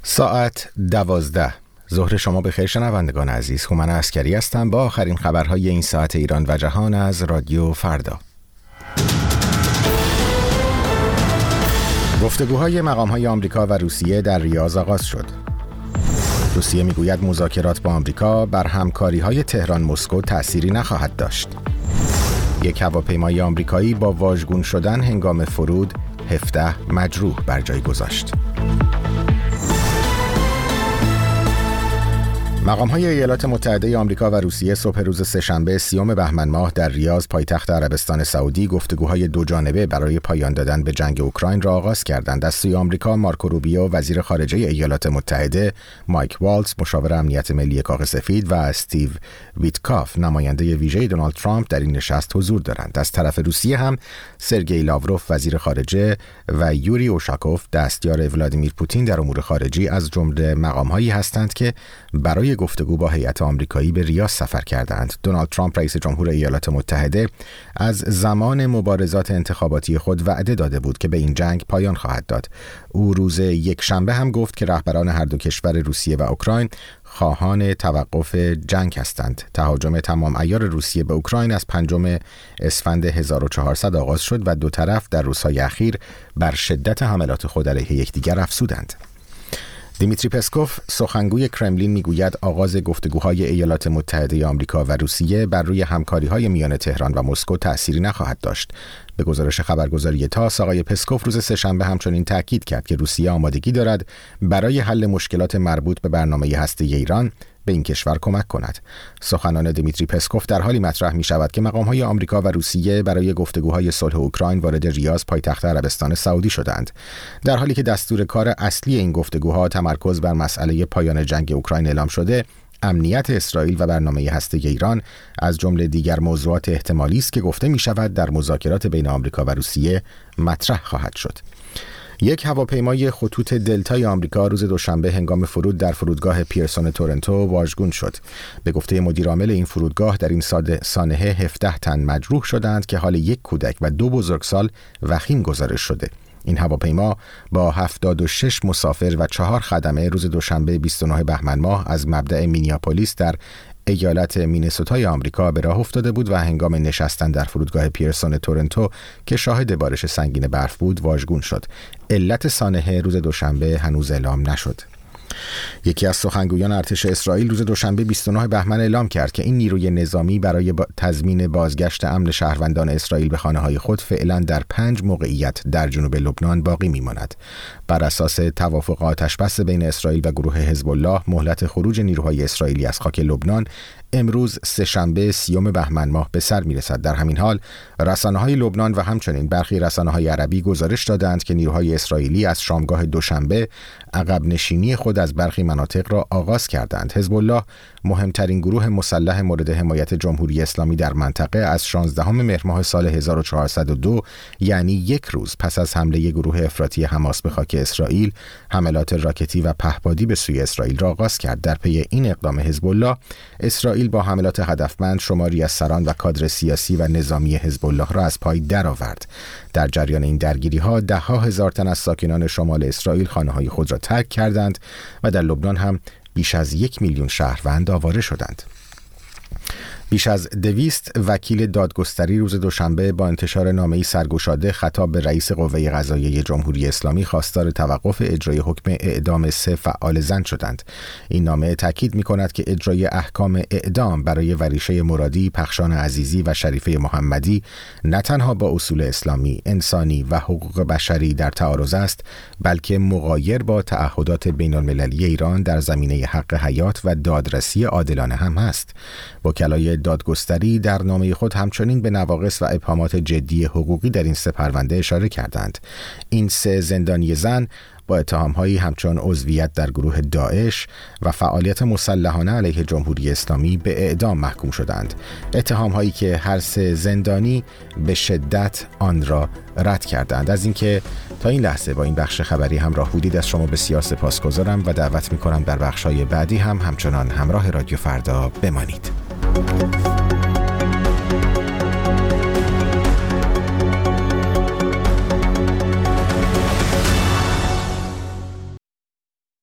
ساعت 12 ظهر شما بخیر شنوندگان عزیز. هومن عسکری هستم با آخرین خبرهای این ساعت ایران و جهان از رادیو فردا. گفتگوهای مقام‌های آمریکا و روسیه در ریاض آغاز شد. روسیه میگوید مذاکرات با آمریکا بر همکاری‌های تهران مسکو تأثیری نخواهد داشت. یک هواپیمای آمریکایی با واژگون شدن هنگام فرود 17 مجروح بر جای گذاشت. مقام‌های ایالات متحده آمریکا و روسیه صبح روز سه‌شنبه 30 بهمن ماه در ریاض پایتخت عربستان سعودی گفتگوهای دوجانبه برای پایان دادن به جنگ اوکراین را آغاز کردند. از سوی آمریکا مارکو روبیو وزیر خارجه ایالات متحده، مایک والتز مشاور امنیت ملی کاخ سفید و استیو ویتکاف نماینده ویژه دونالد ترامپ در این نشست حضور دارند. از طرف روسیه هم سرگئی لاوروف وزیر خارجه و یوری اوشاکوف دستیار ولادیمیر پوتین در امور خارجی از جمله مقام‌هایی هستند که برای گفتگو با هیئت آمریکایی به ریاض سفر کردند. دونالد ترامپ رئیس جمهور ایالات متحده از زمان مبارزات انتخاباتی خود وعده داده بود که به این جنگ پایان خواهد داد. او روز یکشنبه هم گفت که رهبران هر دو کشور روسیه و اوکراین خواهان توقف جنگ هستند. تهاجم تمام عیار روسیه به اوکراین از 5 اسفند 1400 آغاز شد و دو طرف در روزهای اخیر بر شدت حملات خود علیه یکدیگر افزودند. دیمیتری پسکوف سخنگوی کرملین میگوید آغاز گفتگوهای ایالات متحده آمریکا و روسیه بر روی همکاری‌های میان تهران و مسکو تأثیری نخواهد داشت. به گزارش خبرگزاری تاس آقای پسکوف روز سه‌شنبه همچنین تاکید کرد که روسیه آمادگی دارد برای حل مشکلات مربوط به برنامه هسته‌ای ایران به این کشور کمک کند. سخنان دیمیتری پسکوف در حالی مطرح می شود که مقام‌های آمریکا و روسیه برای گفتگوهای صلح اوکراین وارد ریاض پایتخت عربستان سعودی شدند، در حالی که دستور کار اصلی این گفتگوها تمرکز بر مسئله پایان جنگ اوکراین اعلام شده. امنیت اسرائیل و برنامه هسته‌ای ایران از جمله دیگر موضوعات احتمالی است که گفته می شود در مذاکرات بین آمریکا و روسیه مطرح خواهد شد. یک هواپیمای خطوط دلتای آمریکا روز دوشنبه هنگام فرود در فرودگاه پیرسون تورنتو واژگون شد. به گفته مدیر عامل این فرودگاه در این سانحه 17 تن مجروح شدند که حال یک کودک و 2 بزرگسال وخیم گزارش شده. این هواپیما با 76 مسافر و 4 خدمه روز دوشنبه 29 بهمن ماه از مبدأ مینیاپولیس در ایالت مینسوتای آمریکا به راه افتاده بود و هنگام نشستن در فرودگاه پیرسون تورنتو که شاهد بارش سنگین برف بود واژگون شد. علت سانحه روز دوشنبه هنوز اعلام نشد. یکی از سخنگویان ارتش اسرائیل روز دوشنبه 29 بهمن اعلام کرد که این نیروی نظامی برای تضمین بازگشت امن شهروندان اسرائیل به خانه‌های خود فعلا در 5 موقعیت در جنوب لبنان باقی می‌ماند. بر اساس توافق آتش‌بس بین اسرائیل و گروه حزب الله، مهلت خروج نیروهای اسرائیلی از خاک لبنان امروز سه‌شنبه 30 بهمن ماه به سر می‌رسد. در همین حال رسانه‌های لبنان و همچنین برخی رسانه‌های عربی گزارش دادند که نیروهای اسرائیلی از شامگاه دوشنبه عقب نشینی خود از برخی مناطق را آغاز کردند. حزب الله مهمترین گروه مسلح مورد حمایت جمهوری اسلامی در منطقه از 16 مهر ماه سال 1402 یعنی یک روز پس از حمله گروه افراطی حماس به خاک اسرائیل حملات راکتی و پهپادی به سوی اسرائیل را آغاز کرد. در پی این اقدام حزب الله، اسرائیل با حملات هدفمند شماری از سران و کادر سیاسی و نظامی حزب الله را از پای درآورد. در جریان این درگیری‌ها ده‌ها هزار تن از ساکنان شمال اسرائیل خانه‌های خود را ترک کردند و در لبنان هم بیش از 1 میلیون شهروند آواره شدند. بیش از 200 وکیل دادگستری روز دوشنبه با انتشار نامه‌ای سرگشاده خطاب به رئیس قوه قضاییه جمهوری اسلامی خواستار توقف اجرای حکم اعدام 3 فعال زن شدند. این نامه تاکید می‌کند که اجرای احکام اعدام برای وریشه مرادی، پخشان عزیزی و شریفه محمدی نه تنها با اصول اسلامی، انسانی و حقوق بشری در تعارض است، بلکه مغایر با تعهدات بین‌المللی ایران در زمینه حق حیات و دادرسی عادلانه هم است. وکلای دادگستری در نامه خود همچنین به نواقص و ابهامات جدی حقوقی در این 3 پرونده اشاره کردند. این 3 زندانی زن با اتهام‌هایی همچون عضویت در گروه داعش و فعالیت مسلحانه علیه جمهوری اسلامی به اعدام محکوم شدند. اتهام‌هایی که هر 3 زندانی به شدت آن را رد کردند. از اینکه تا این لحظه با این بخش خبری همراه بودید از شما بسیار سپاسگزارم و دعوت می‌کنم در بخش‌های بعدی هم همچنان همراه رادیو فردا بمانید.